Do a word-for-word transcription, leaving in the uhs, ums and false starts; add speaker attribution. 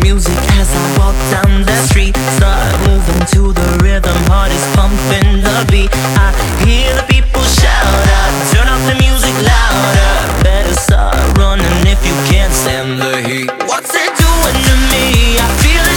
Speaker 1: music as I walk down the street. Start moving to the rhythm, heart is pumping the beat. I hear the people shout out, turn up the music louder. Better start running if you can't stand the heat. What's it doing to me? I feel it